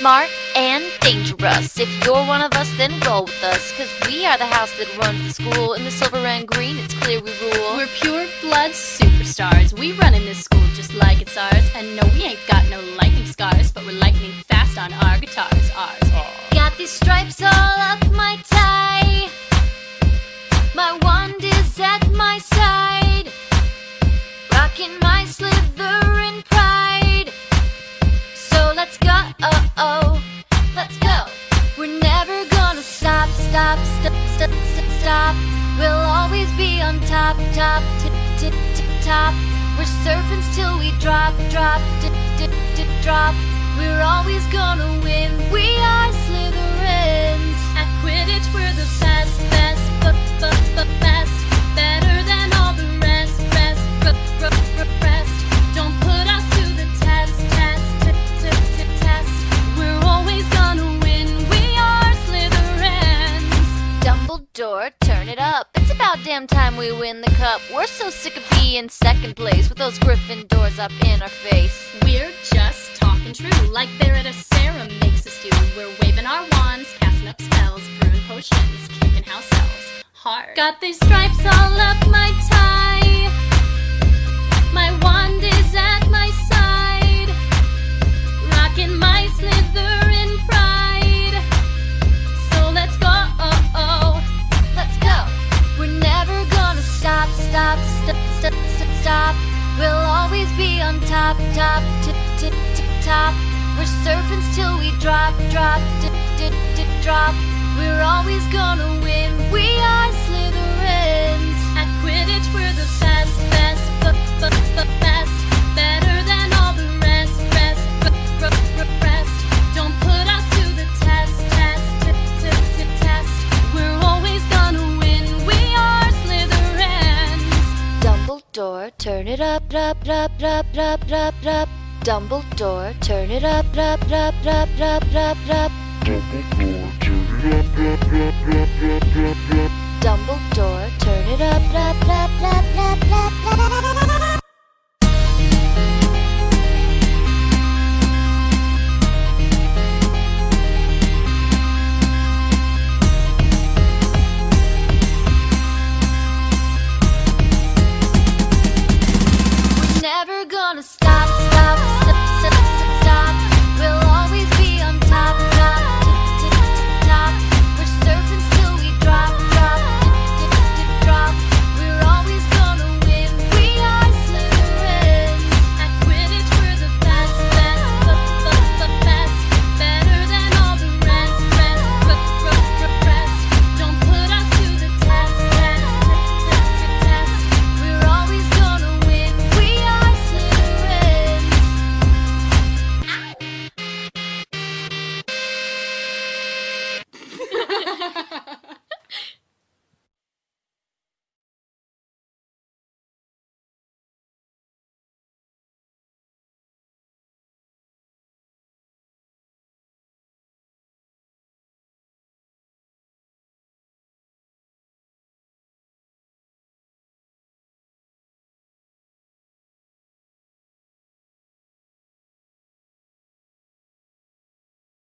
smart and dangerous. If you're one of us, then roll with us, cause we are the house that runs the school. In the silver and green, it's clear we rule. We're pure blood superstars. We run in this school just like it's ours. And no, we ain't got no lightning scars, but we're lightning fast on our guitars, ours. Got these stripes all up my tie. My wand is at my side, rocking my Slytherin pride. So let's go, let's go. We're never gonna stop. We'll always be on top. We're serpents till we drop. We're always gonna win. We are Slytherins. At Quidditch we're the best. Better than all the rest. Don't put us to the test. We're always gonna win. We are Slytherins. Dumbledore, turn it up. It's about damn time we win the cup. We're so sick of being second place with those Gryffindors up in our face. We're just talking true, like they're at a serum makes us do. We're waving our wands, casting up spells, brewing potions, kicking house elves hard. Got these stripes all up my tie. My wand is at my side, rocking my Slytherin pride. So let's go, let's go. We're never gonna stop. We'll always be on top. We're serpents till we drop. We're always gonna win. We are Slytherins. At Quidditch we're the best. Better than all the rest. Don't put us to the test. We're always gonna win. We are Slytherins. Dumbledore, turn it up. Dumbledore, turn it up. Dumbledore, turn it up.